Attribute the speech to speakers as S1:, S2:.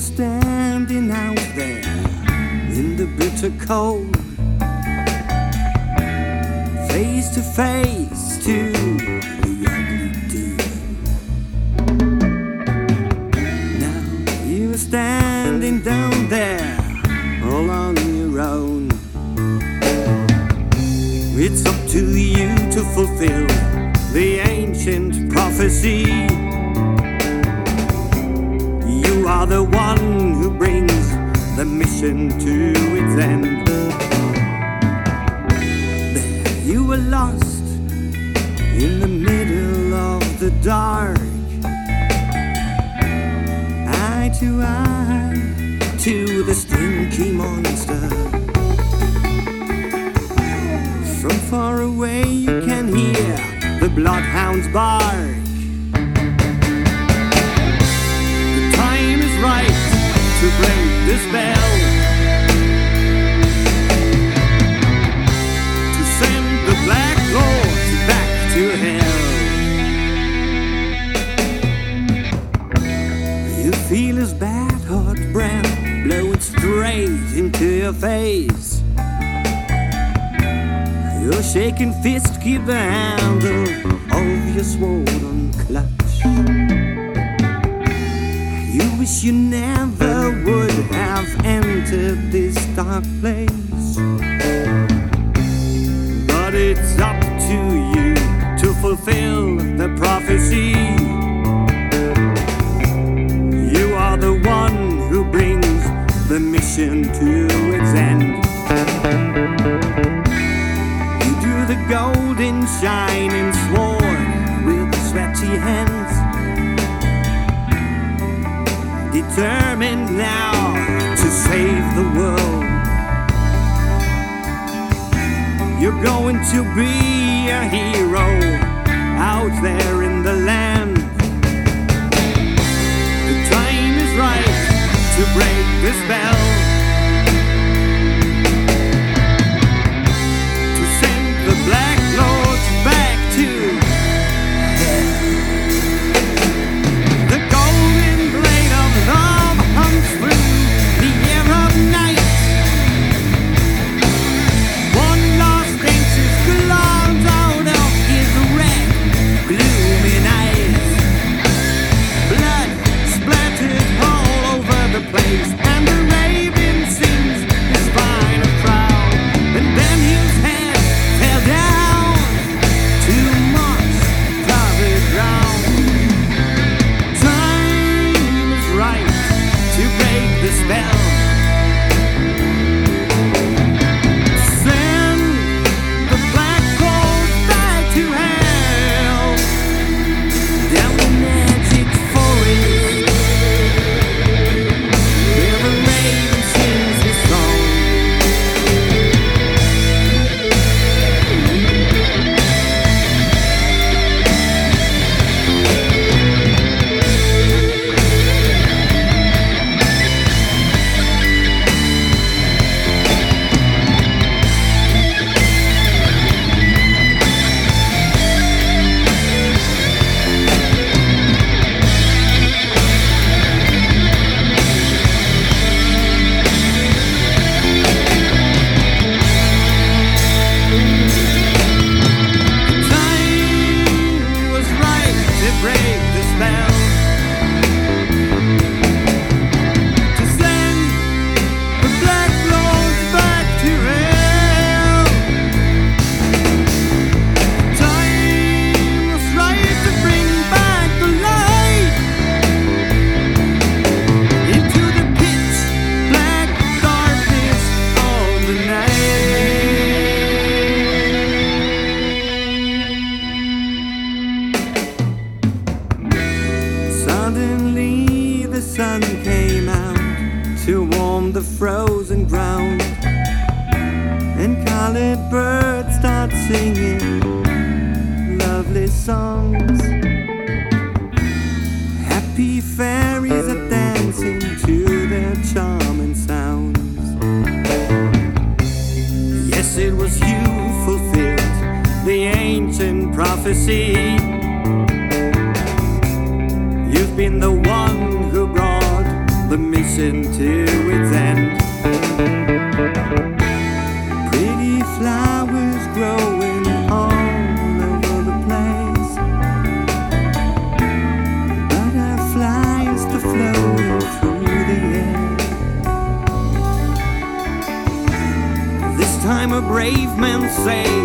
S1: were standing out there in the bitter cold, face to face to the ugly demon. Now you are standing down there all on your own. It's up to you to fulfill the ancient prophecy. You are the one who brings the mission to its end. There you were lost in the middle of the dark, eye to eye to the stinky monster. From far away you can hear the bloodhounds bark. The time is right to break the spell, to send the Black Lords back to hell. You feel his bad hot breath blowing straight into your face. Your shaking fist keep the handle of your sword clutch. You wish you never would have entered this dark place, but it's up to you to fulfill the prophecy. You are the one who brings the mission to its end. The golden shining sword with sweaty hands, determined now to save the world. You're going to be a hero out there in the land. The time is right to break the spell, the Black Lords back to hell. The golden blade of love hunts through the air of night. One last anxious glance out of his red, gloomy eyes. Blood splattered all over the place, and the raven sings his final crown. And then his head fell down to moss covered ground. Time is right to break the spell, send the Black Lords back to hell, down the magic forest where the raven sings his song. Suddenly the sun came out to warm the frozen ground, and colored birds start singing lovely songs. Happy fairies are dancing to their charming sounds. Yes, it was you who fulfilled the ancient prophecy. You've been the one who brought the mission getting to its end. Pretty flowers growing all over the place. Butterflies that floating through the air. This time a brave man say